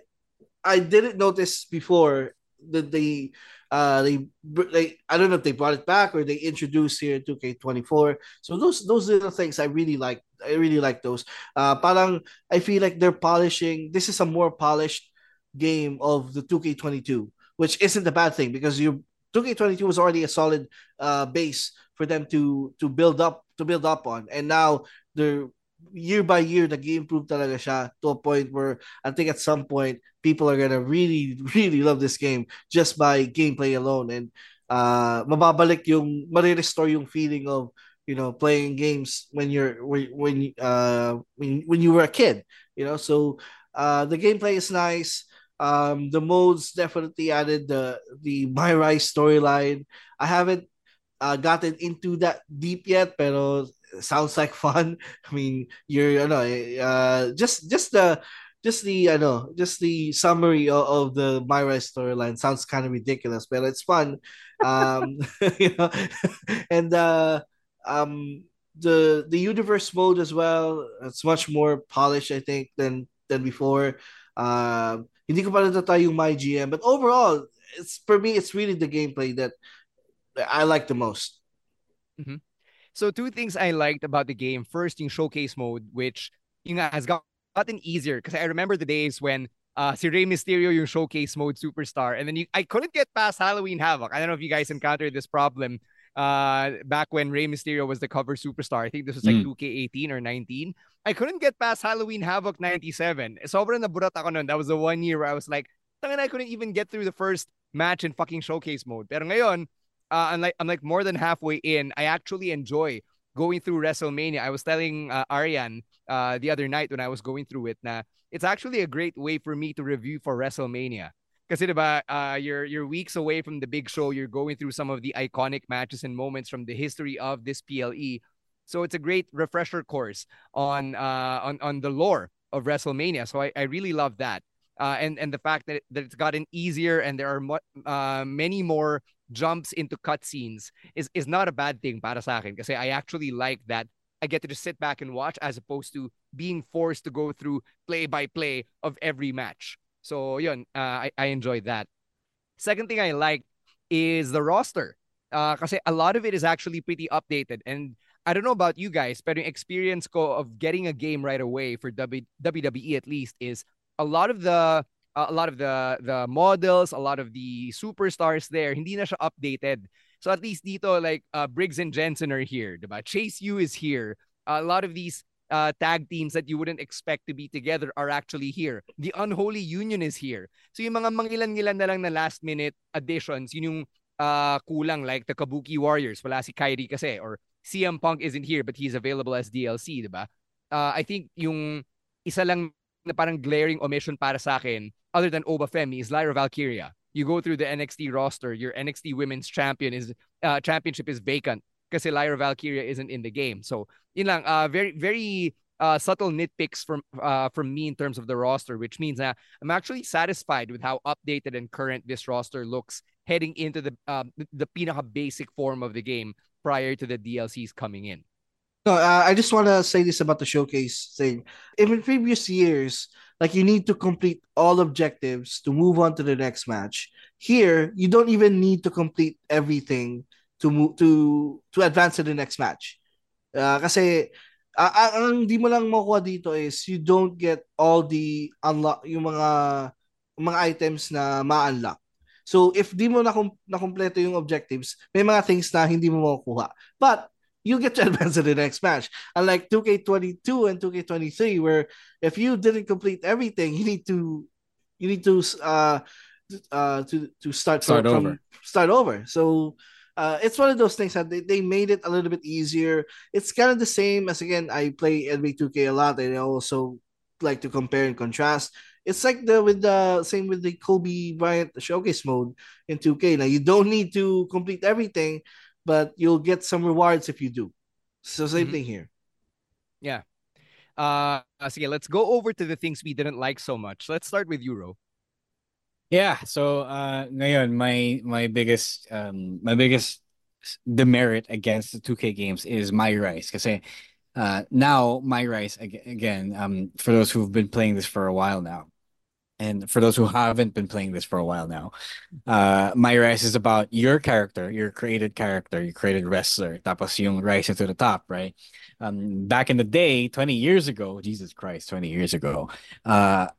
I didn't notice before that they uh they they I don't know if they brought it back or they introduced here in two K twenty-four. So those those little things I really like. I really like those. Uh parang I feel like they're polishing. This is a more polished game of the two K twenty-two, which isn't a bad thing because you two K twenty-two was already a solid uh base for them to to build up to build up on, and now they're year by year the game improved talaga siya to a point where I think at some point people are gonna really really love this game just by gameplay alone, and uh mababalik yung ma-restore yung feeling of you know playing games when you're when when uh when, when you were a kid, you know. So uh the gameplay is nice. Um the modes definitely added the the My Rise storyline. I haven't uh, gotten into that deep yet, pero sounds like fun. I mean, you're, you know, uh, just just the just the, I know, just the summary of, of the My Rise storyline sounds kind of ridiculous, but it's fun. Um, you know, and uh, um, the the universe mode as well. It's much more polished, I think, than than before. Uh, hindi ko pa natata yung my G M, but overall, it's for me, it's really the gameplay that I like the most. Mm-hmm. So two things I liked about the game. First, yung showcase mode, which yung nga has got, gotten easier. Because I remember the days when uh, si Rey Mysterio yung showcase mode superstar. And then you, I couldn't get past Halloween Havoc. I don't know if you guys encountered this problem uh, back when Rey Mysterio was the cover superstar. I think this was like mm. two K eighteen or nineteen. I couldn't get past Halloween Havoc ninety-seven. Sobrang naburat ako nun. That was the one year where I was like, I couldn't even get through the first match in fucking showcase mode. Pero ngayon, Uh, I'm like I'm like more than halfway in. I actually enjoy going through WrestleMania. I was telling uh, Arian uh, the other night when I was going through it na it's actually a great way for me to review for WrestleMania. Kasi diba, uh, you're you're weeks away from the big show. You're going through some of the iconic matches and moments from the history of this P L E. So it's a great refresher course on uh on on the lore of WrestleMania. So I, I really love that. Uh, and and the fact that, that it's gotten easier and there are mo- uh, many more jumps into cutscenes is is not a bad thing para sa akin kasi I actually like that I get to just sit back and watch as opposed to being forced to go through play by play of every match. So yun, uh, I I enjoyed that. Second thing I like is the roster. Uh, kasi a lot of it is actually pretty updated, and I don't know about you guys, but the experience ko of getting a game right away for w- WWE at least is a lot of the uh, a lot of the the models, a lot of the superstars there, hindi na siya updated. So at least dito, like uh, Briggs and Jensen are here, diba? Chase U is here. Uh, a lot of these uh, tag teams that you wouldn't expect to be together are actually here. The Unholy Union is here. So yung mga mangilan-ngilan na lang na last minute additions, yun yung uh, kulang, like the Kabuki Warriors. Wala si Kairi kasi, or C M Punk isn't here but he's available as D L C, diba? Uh, I think yung isa lang na parang glaring omission para sa akin, other than Oba Femi, is Lyra Valkyria. You go through the N X T roster, your N X T Women's Champion is uh, championship is vacant kasi Lyra Valkyria isn't in the game. So, yun lang, uh, very very uh, subtle nitpicks from uh, from me in terms of the roster, which means that I'm actually satisfied with how updated and current this roster looks heading into the uh, the pinaka basic form of the game prior to the D L Cs coming in. No, uh, I just want to say this about the showcase thing. If in previous years, like you need to complete all objectives to move on to the next match. Here, you don't even need to complete everything to move to to advance to the next match. Uh, kasi uh, ang di mo lang makuha dito is you don't get all the unlock yung mga mga items na ma-unlock. So if di mo na na kompleto yung objectives, may mga things na hindi mo makukuha. But you get to advance to the next match. Unlike two K twenty-two and two K twenty-three, where if you didn't complete everything, you need to you need to uh uh to to start start from, over. From, start over. So uh, it's one of those things that they, they made it a little bit easier. It's kind of the same as, again, I play N B A two K a lot, and I also like to compare and contrast. It's like the with the same with the Kobe Bryant showcase mode in two K. Now you don't need to complete everything, but you'll get some rewards if you do. So same mm-hmm. thing here. Yeah. Uh, so yeah, let's go over to the things we didn't like so much. Let's start with Euro. Yeah. So, uh, ngayon, my my biggest um my biggest demerit against the two K games is My Rise, kasi uh now My Rise again um for those who've been playing this for a while now. And for those who haven't been playing this for a while now, uh, My Rise is about your character, your created character, your created wrestler. Tapos yung rise to the top, right? Um, back in the day, twenty years ago, Jesus Christ, twenty years ago, uh,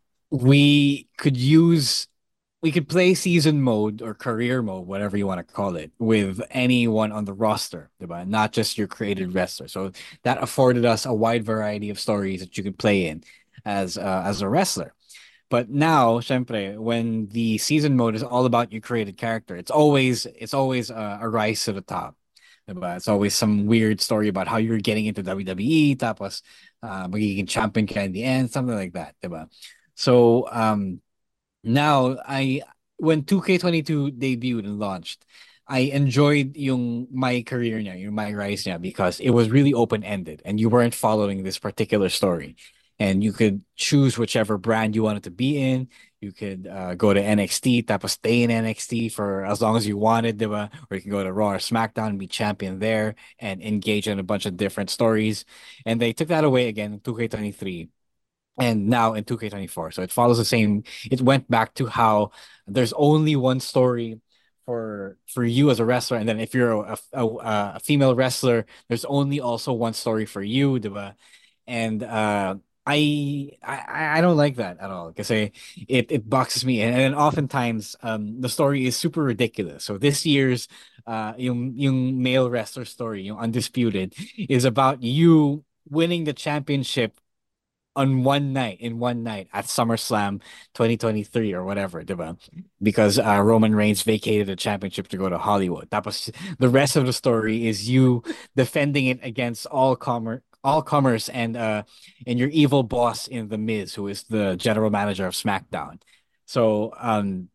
we could use, we could play season mode or career mode, whatever you want to call it, with anyone on the roster, diba? Not just your created wrestler. So that afforded us a wide variety of stories that you could play in as uh, as a wrestler. But now, syempre, when the season mode is all about your created character, it's always it's always a, a rise to the top. Diba? It's always some weird story about how you're getting into W W E, tapos uh, magiging champion ka in the end, something like that. Diba? So um, now, I when two K twenty-two debuted and launched, I enjoyed yung my career niya, yung My Rise niya, because it was really open-ended and you weren't following this particular story. and you could choose whichever brand you wanted to be in. You could uh, go to N X T, tapos stay in N X T for as long as you wanted, diba? Or you can go to Raw or SmackDown and be champion there and engage in a bunch of different stories. And they took that away again in two K twenty-three and now in two K twenty-four. So it follows the same. It went back to how there's only one story for for you as a wrestler, and then if you're a, a, a female wrestler, there's only also one story for you, diba? And uh, I, I I don't like that at all because it it boxes me in, and then oftentimes um the story is super ridiculous. So this year's uh yung yung male wrestler story, yung Undisputed, is about you winning the championship on one night, in one night at SummerSlam twenty twenty-three or whatever, diba? Because uh, Roman Reigns vacated the championship to go to Hollywood. Tapos the rest of the story is you defending it against all comers, all comers, and uh, and your evil boss in the Miz, who is the general manager of SmackDown. So um,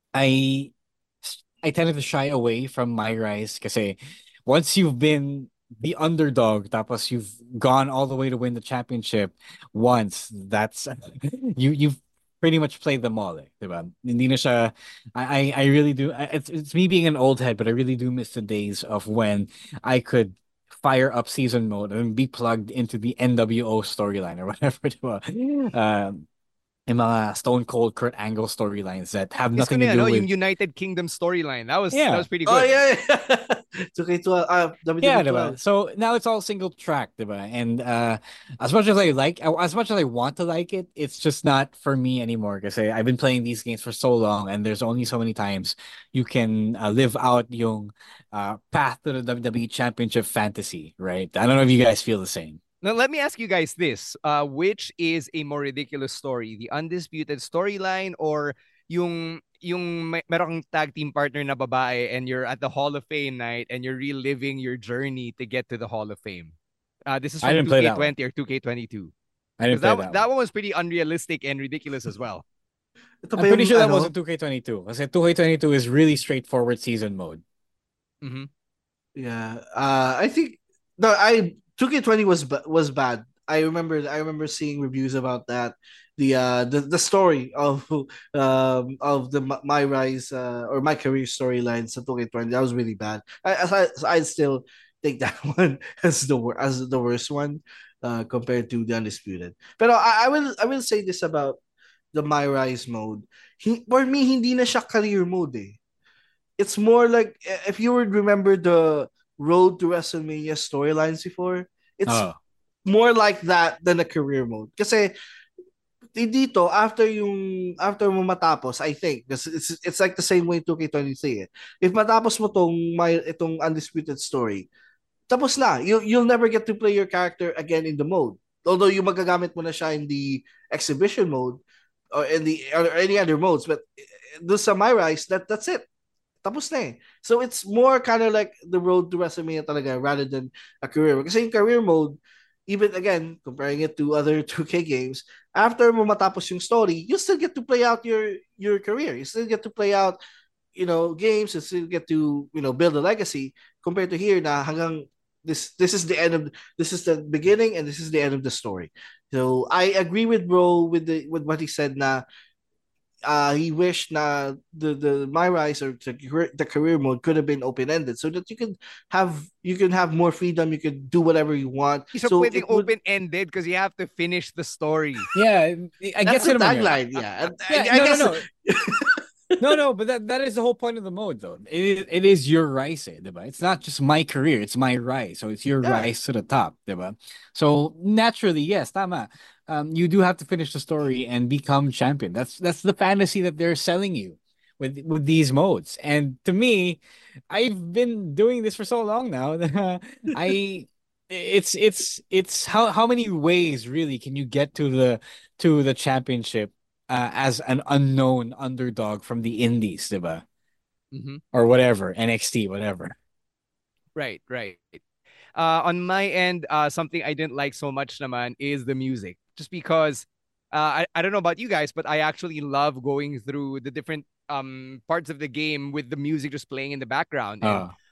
I I tended to shy away from My Rise because once you've been the underdog, tapos you've gone all the way to win the championship once, that's you you've pretty much played them all, eh, diba? Hindi na siya, I, I I really do, it's, it's me being an old head, but I really do miss the days of when I could fire up season mode and be plugged into the N W O storyline or whatever, diba? Um, yung mga Stone Cold Kurt Angle storylines that have nothing to do ano, with yung United Kingdom storyline. That was Yeah. that was pretty Oh good. yeah, yeah. two K twelve. Uh, W W E Yeah, twelve. diba? So now it's all single track, diba? And uh, as much as I like, as much as I want to like it, it's just not for me anymore. Because I've been playing these games for so long, and there's only so many times you can uh, live out yung uh, path to the W W E Championship fantasy, right? I don't know if you guys feel the same. Now, let me ask you guys this. Uh, which is a more ridiculous story? The Undisputed storyline or yung yung may, meron kang tag team partner na babae and you're at the Hall of Fame night and you're reliving your journey to get to the Hall of Fame? Uh, this is I from didn't play two K that one. twenty or two K twenty-two. I didn't 'Cause play that, that that one. one was pretty unrealistic and ridiculous as well. Ito I'm ba pretty yung sure that ano? wasn't two K twenty-two. Kasi two K twenty-two is really straightforward season mode. Mm-hmm. Yeah. Uh, I think no. I two K twenty was ba- was bad. I remember. I remember seeing reviews about that. The uh the, the story of um of the M- My Rise uh, or My Career storyline sa two K twenty, that was really bad. I I I'd still take that one as the wor- as the worst one uh compared to the Undisputed. But I, I will I will say this about the My Rise mode. He, for me, hindi na siya career mode eh. It's more like if you would remember the Road to WrestleMania storylines before, it's Oh. more like that than a career mode. Kasi dito after yung after mo matapos, I think because it's it's like the same way two K twenty-three. Eh. If matapos mo tong my itong Undisputed story, tapos na. You you'll never get to play your character again in the mode. Although you magagamit mo na siya in the exhibition mode or in the or any other modes, but do sa My Rise, that that's it. Tapos na eh. So it's more kind of like the Road to WrestleMania talaga rather than a career mode. Kasi yung career mode, even again, comparing it to other two K games, after mo matapos yung story, you still get to play out your your career. You still get to play out, you know, games. You still get to, you know, build a legacy compared to here na hanggang this this is the end of this is the beginning and this is the end of the story. So I agree with bro with the with what he said na uh, he wished na the the My Rise or the, the career mode could have been open ended so that you could have you can have more freedom. You could do whatever you want. So, So pwedeng it would- open ended because you have to finish the story. Yeah, I That's guess the it naman yun. tagline. Yeah, And Yeah, I, I no, guess no, no. no, no, but that, that is the whole point of the mode, though. It is, it is your rise, eh, diba? It's not just my career, it's my rise. So it's your Yeah. rise to the top, diba? So naturally, yes, tama. Um, you do have to finish the story and become champion. That's that's the fantasy that they're selling you with with these modes. And to me, I've been doing this for so long now. I it's it's it's how how many ways really can you get to the to the championship uh, as an unknown underdog from the indies, diba? Mhm. Or whatever, N X T, whatever. Right, right. Uh, on my end, uh, something I didn't like so much naman is the music. Just because uh, I, I don't know about you guys, but I actually love going through the different um parts of the game with the music just playing in the background. And Ah.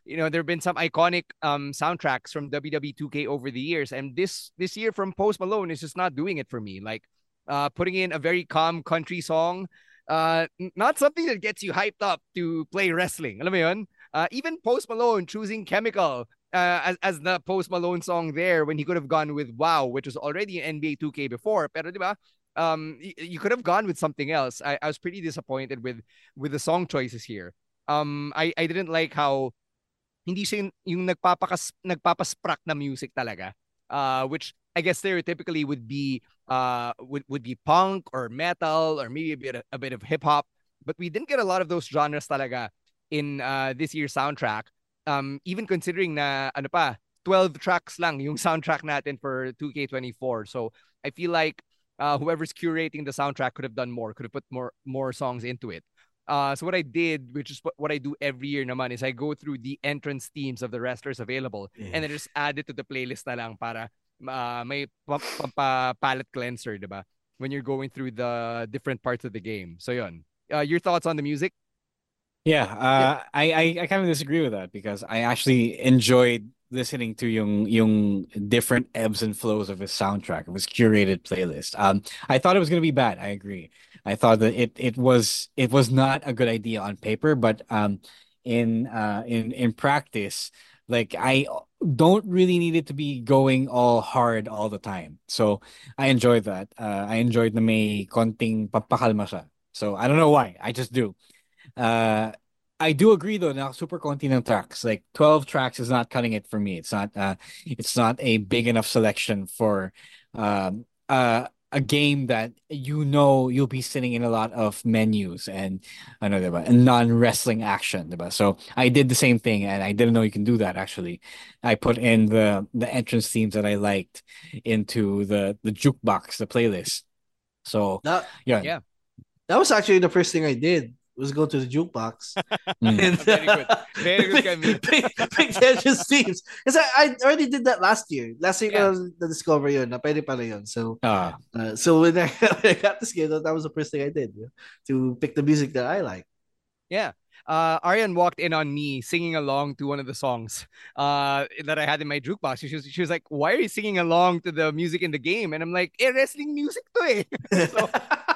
you know, there have been some iconic um soundtracks from W W E two K over the years, and this this year from Post Malone is just not doing it for me. Like uh putting in a very calm country song, uh not something that gets you hyped up to play wrestling. Alam mo yun? Uh, even Post Malone choosing Chemical uh, as as the Post Malone song there when he could have gone with Wow, which was already in N B A two K before. Pero di ba? Um, y- you could have gone with something else. I, I was pretty disappointed with with the song choices here. Um, I I didn't like how hindi siya yung, yung nagpapakas nagpapasprak na music talaga. Uh, which I guess stereotypically would be uh would, would be punk or metal or maybe a bit of, a bit of hip hop, but we didn't get a lot of those genres talaga in uh this year's soundtrack. Um, even considering na ano pa twelve tracks lang yung soundtrack natin for two K twenty-four. So I feel like uh whoever's curating the soundtrack could have done more, could have put more more songs into it. Uh, so what I did, which is what I do every year naman, is I go through the entrance themes of the wrestlers available Yeah. and then just add it to the playlist na lang para uh, may pa, pa, pa- palette cleanser, diba? When you're going through the different parts of the game. So yun. Uh, your thoughts on the music? Yeah, uh, I, I, I kind of disagree with that because I actually enjoyed listening to yung yung different ebbs and flows of his soundtrack, of his curated playlist. Um, I thought it was gonna be bad. I agree. I thought that it it was it was not a good idea on paper, but um, in uh in in practice, like I don't really need it to be going all hard all the time. So I enjoyed that. Uh, I enjoyed na may konting pampakalma siya. So I don't know why. I just do. Uh, I do agree though. Now, super konti ng tracks, like twelve tracks, is not cutting it for me. It's not. Uh, it's not a big enough selection for, um, uh, a game that you know you'll be sitting in a lot of menus and ano, diba? And non-wrestling action, diba? So I did the same thing, and I didn't know you can do that. Actually, I put in the the entrance themes that I liked into the the jukebox, the playlist. So That yeah, Yeah. that was actually the first thing I did was go to the jukebox. Mm. and, Very good. Very good, Camille. pick, pick the entrance themes. Because I, I already did that last year. Last year, Yeah. yeah. na discover yun. Na pwede pala yun. So, Ah. uh, so when I, when I got this game, that was the first thing I did, you know, to pick the music that I like. Yeah. Uh, Arian walked in on me singing along to one of the songs uh, that I had in my jukebox. She was, she was like, "Why are you singing along to the music in the game?" And I'm like, "Eh, wrestling music to eh." So,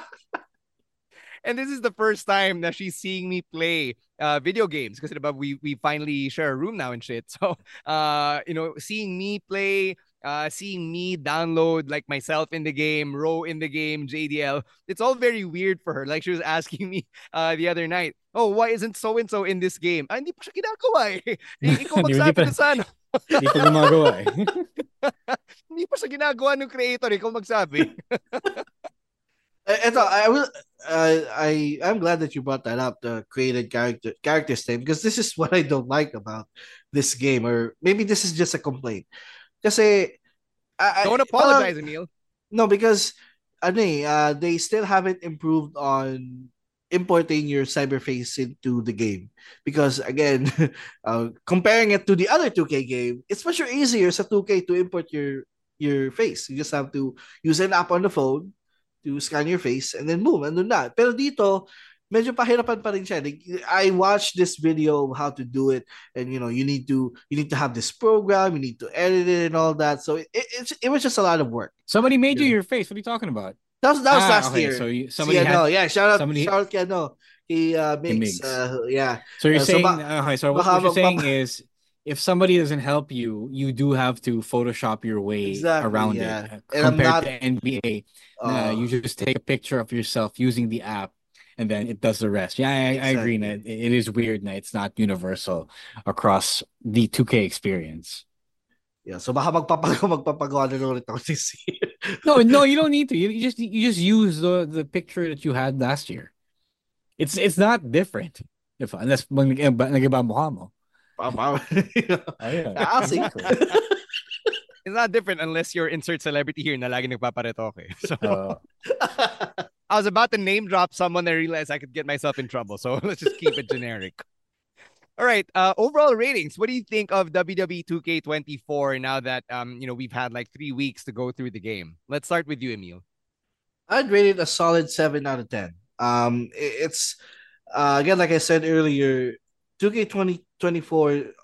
and this is the first time that she's seeing me play uh, video games because we we finally share a room now and shit. So, uh, you know, seeing me play, uh, seeing me download like myself in the game, Ro in the game, J D L, it's all very weird for her. Like she was asking me uh, the other night, "Oh, why isn't so and so in this game?" Ah, hindi pa siya ginagawa eh. Eh, Ikaw Hindi- hindi magsabi pa- na sana. Hindi pa gumagawa eh. Hindi pa siya ginagawa ng creator. Ikaw magsabi. Eto, I will. Uh, I I'm glad that you brought that up, the created character characters thing, because this is what I don't like about this game, or maybe this is just a complaint. Kasi I, Don't I- apologize, parang- Emil. No, because ano eh, uh, they still haven't improved on importing your cyberface into the game. Because again, uh, comparing it to the other two K game, it's much easier sa two K to import your your face. You just have to use an app on the phone to scan your face and then boom, andun na. Pero dito, medyo pahirapan pa rin siya. Like, I watched this video of how to do it, and you know, you need to you need to have this program, you need to edit it and all that. So it it, it was just a lot of work. Somebody made you your face. What are you talking about? That was that was Ah, last okay, year. so you- Si somebody ano, had- yeah, shout out somebody- shout out kay ano, he uh, Migs. makes uh, yeah. So you're Uh, saying, ba- okay, so what, baka what you're saying mag- is if somebody doesn't help you, you do have to Photoshop your way Exactly, around yeah. it. Uh, And I'm Compared not- to N B A, uh, Uh, you just take a picture of yourself using the app and then it does the rest. Yeah, I, I agree. Na, it, it is weird. Na, it's not universal across the two K experience. Yeah, so baka magpapagawa magpapagawa na ulit ako this year. No, no, you don't need to. You, you just you just use the the picture that you had last year. It's it's not different. If unless mag nag-iba ang mukha mo. Oh, yeah. I'll see. It's not different unless you're insert celebrity here na lagi nagpaparetoke. So Uh, I was about to name drop someone. I realized I could get myself in trouble. So let's just keep it generic. All right. Uh, overall ratings. What do you think of W W E two K twenty-four now that um you know we've had like three weeks to go through the game? Let's start with you, Emil. I'd rate it a solid seven out of ten. Um, it- it's uh, again, like I said earlier, two K twenty twenty-four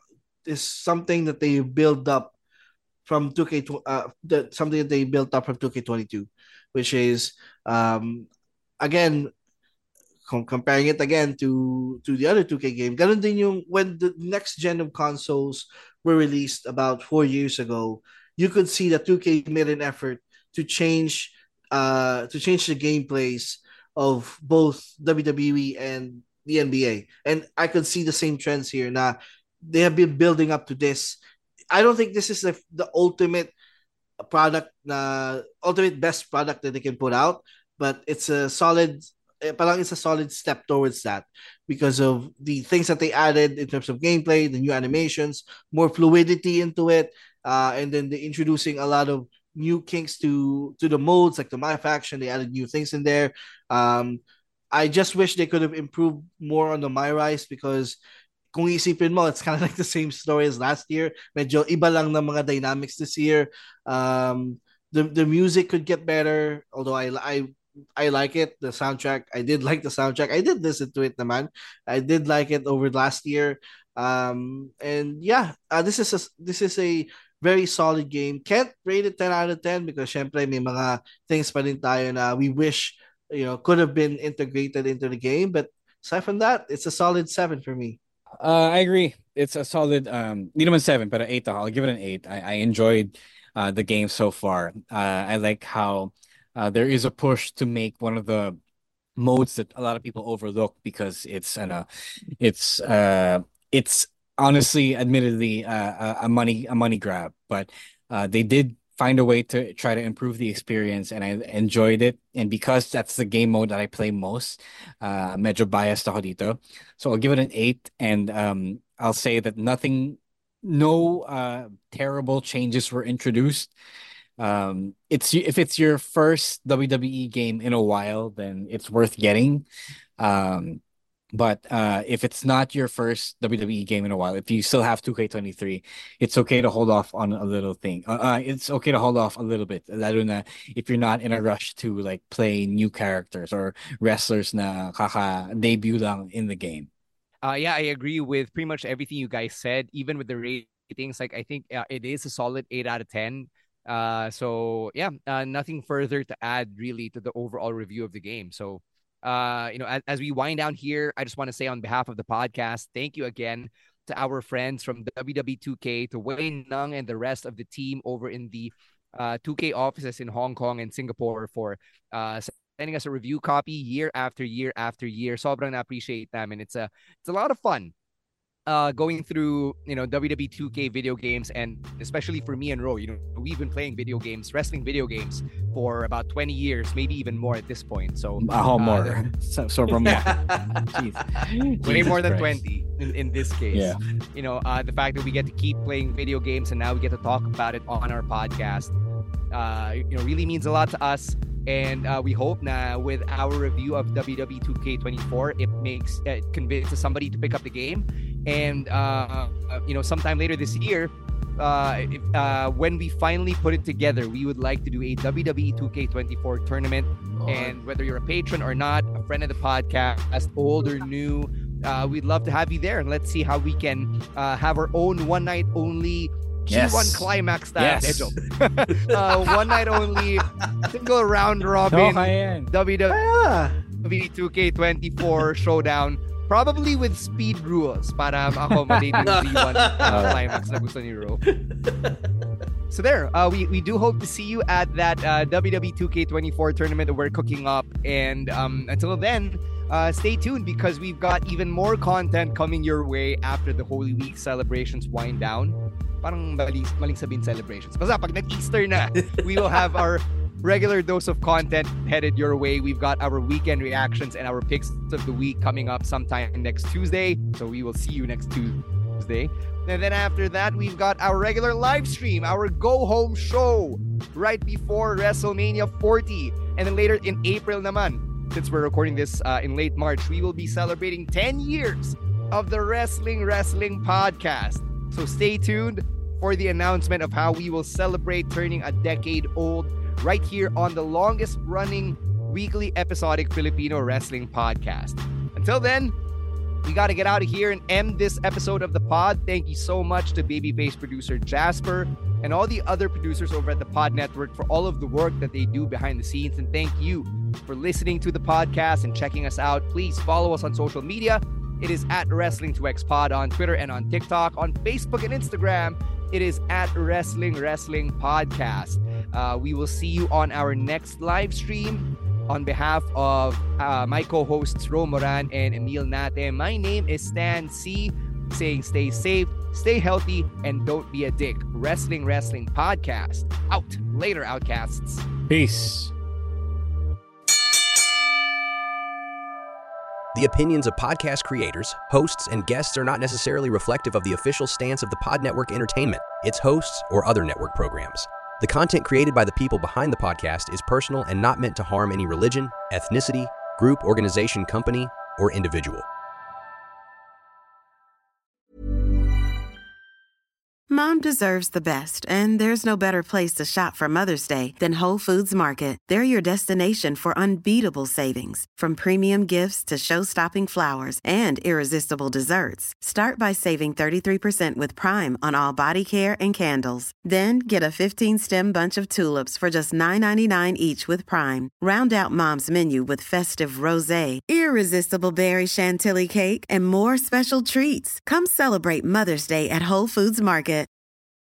is something that they build up from two K uh the, something that they built up from two K twenty-two, which is um again com- comparing it again to to the other two K game. Ganun din yung when the next gen of consoles were released about four years ago, you could see that two K made an effort to change uh to change the gameplays of both W W E and the N B A. And I could see the same trends here. Now they have been building up to this. I don't think this is the, the ultimate product, uh, ultimate best product that they can put out, but it's a solid, parang it's a solid step towards that because of the things that they added in terms of gameplay, the new animations, more fluidity into it, uh, and then they introducing a lot of new kinks to to the modes, like the My Faction. They added new things in there. Um, I just wish they could have improved more on the My Rise because kung isipin mo, it's kind of like the same story as last year. Medyo iba lang ng mga dynamics this year. Um, the the music could get better, although I I I like it. The soundtrack, I did like the soundtrack. I did listen to it, naman. I did like it over last year. Um, and yeah, uh, this is a this is a very solid game. Can't rate it ten out of ten because syempre may mga things pa rin tayo na we wish you know could have been integrated into the game. But aside from that, it's a solid seven for me. Uh, I agree. It's a solid um hindi naman seven, but an eight. I'll give it an eight. I, I enjoyed uh the game so far. Uh, I like how uh there is a push to make one of the modes that a lot of people overlook because it's an uh, it's uh it's honestly, admittedly, uh, a, a money a money grab, but uh they did find a way to try to improve the experience, and I enjoyed it. And because that's the game mode that I play most, uh, medyo biased ako dito. So I'll give it an eight, and um, I'll say that nothing, no uh, terrible changes were introduced. Um, it's if it's your first W W E game in a while, then it's worth getting. Um, But uh, if it's not your first W W E game in a while, if you still have two K twenty-three, it's okay to hold off on a little thing. Uh, uh, it's okay to hold off a little bit. Lalo na if you're not in a rush to like play new characters or wrestlers na kaka-debut lang in the game. Uh, yeah, I agree with pretty much everything you guys said. Even with the ratings, like I think uh, it is a solid eight out of ten. Uh, so yeah, uh, nothing further to add really to the overall review of the game. So. Uh, you know, as, as we wind down here, I just want to say on behalf of the podcast, thank you again to our friends from W W E two K, to Wayne Nung and the rest of the team over in the uh, two K offices in Hong Kong and Singapore for uh, sending us a review copy year after year after year. Sobrang na-appreciate namin. It's a, it's a lot of fun. Uh, going through, you know, W W E two K video games, and especially for me and Ro, you know, we've been playing video games, wrestling video games for about twenty years, maybe even more at this point. So, oh, uh, more. so, so from Jeez. way more than twenty in, in this case. Yeah. You know, uh, the fact that we get to keep playing video games and now we get to talk about it on our podcast, uh, you know, really means a lot to us. And uh, we hope now with our review of W W E two K twenty-four, it makes it convinces somebody to pick up the game. And uh, you know, sometime later this year, uh, if, uh, when we finally put it together, we would like to do a W W E two K twenty-four tournament. Lord. And whether you're a patron or not, a friend of the podcast, old or new, uh, we'd love to have you there. And let's see how we can uh, have our own one night only. Yes. G one Climax style. Yes. uh, one night only single round robin no, W W E two K twenty-four showdown, probably with speed rules para accommodate yung G one uh, Climax na gusto ni Ro. So there, uh, we, we do hope to see you at that uh, W W E two K twenty-four tournament that we're cooking up. And um, until then, uh, stay tuned because we've got even more content coming your way after the Holy Week celebrations wind down. Parang maling, maling sabihin celebrations. Basta pag nag-Easter na, we will have our regular dose of content headed your way. We've got our weekend reactions and our picks of the week coming up sometime next Tuesday. So we will see you next Tuesday. And then after that, we've got our regular live stream, our go-home show right before WrestleMania forty. And then later in April naman, since we're recording this uh, in late March, we will be celebrating ten years of the Wrestling Wrestling Podcast. So stay tuned for the announcement of how we will celebrate turning a decade old right here on the longest running weekly episodic Filipino wrestling podcast. Until then, we got to get out of here and end this episode of the pod. Thank you so much to Babyface producer Jasper and all the other producers over at the Pod Network for all of the work that they do behind the scenes. And thank you for listening to the podcast and checking us out. Please follow us on social media. It is at Wrestling to X Pod on Twitter and on TikTok. On Facebook and Instagram, it is at Wrestling Wrestling Podcast. Uh, we will see you on our next live stream. On behalf of uh, my co-hosts Ro Moran and Emil Nate, my name is Stan C, saying stay safe, stay healthy, and don't be a dick. Wrestling Wrestling Podcast. Out. Later, Outcasts. Peace. The opinions of podcast creators, hosts, and guests are not necessarily reflective of the official stance of the Pod Network Entertainment, its hosts, or other network programs. The content created by the people behind the podcast is personal and not meant to harm any religion, ethnicity, group, organization, company, or individual. Mom deserves the best, and there's no better place to shop for Mother's Day than Whole Foods Market. They're your destination for unbeatable savings, from premium gifts to show-stopping flowers and irresistible desserts. Start by saving thirty-three percent with Prime on all body care and candles. Then get a fifteen-stem bunch of tulips for just nine ninety-nine each with Prime. Round out Mom's menu with festive rosé, irresistible berry chantilly cake, and more special treats. Come celebrate Mother's Day at Whole Foods Market.